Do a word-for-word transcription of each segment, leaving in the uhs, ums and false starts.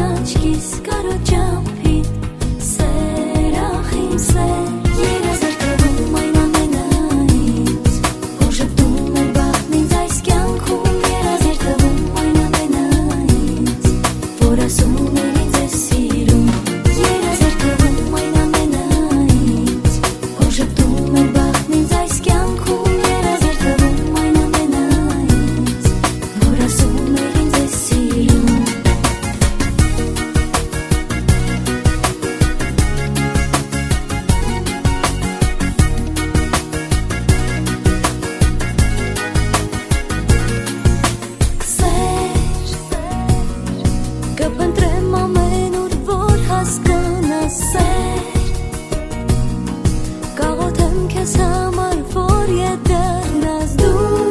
աչքիս կարոտ ճամփին սեր ախիմ սեր երազեր թվում այն ամենայից որ ժպտում էր բախտն ինձ այս կյանքում երազեր թվում այն ամենայից որ ասում էր ինձ է սիրում երազեր թվում այն ամենայից որ ժպտում էր բախտն ինձ այս կյանքում երազեր թվում այն ամենայից որ ասում էր ինձ է սիրում Կփնտրեմ ամենուր, որ հասկանաս սեր Կաղոթեմ քեզ համար, որ ետեռնաս դու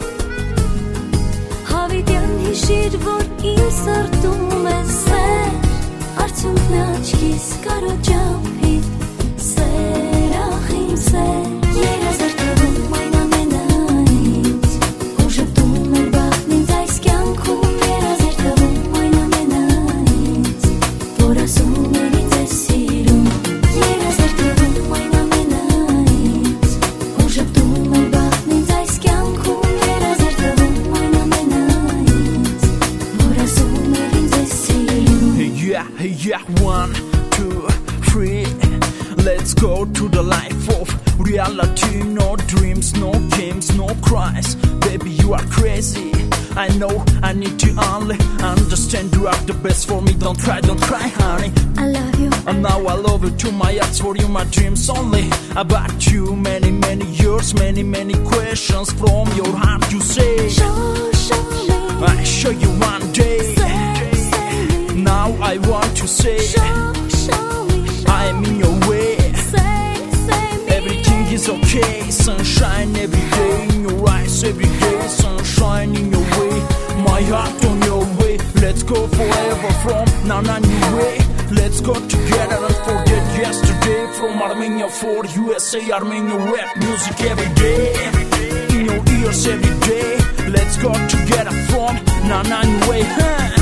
Հավիտյան հիշիր, որ իմ սրտում է սեր Արդյունքն է աչքիս կարոտ ճամփին սեր ախիմ սեր Երազեր թվում այն ամենայից որ ժպտում էր բախտն ինձ այս կյանքում երազեր թվում այն ամենայից որ ասում էր ինձ է սիրում երազեր թվում այն ամենայից որ ժպտում էր բախտն ինձ այս կյանքում երազեր թվում այն ամենայից որ ասում էր ինձ է սիրում Yeah, yeah, one, two, three. Let's go to the life of reality. No dreams, no games, no cries. Baby, you are crazy. I know I need to only understand you are the best for me. Don't try, don't cry, honey. I love you And now I love you too. My heart's for you, my dreams only about you. Many, many years, many, many questions from your heart. You say, Show, show me I show you one day. Say, say me Now I want to say, Show, show me I am in your way. Say, say me Everything is okay, sunshine every day in your eyes, every day, sunshine in your way. My heart on your way, let's go forever from now on your way. Let's go together and forget yesterday. From Armenia for U S A, Armenia rap music every day. In your ears every day, let's go together from now on your way. Huh?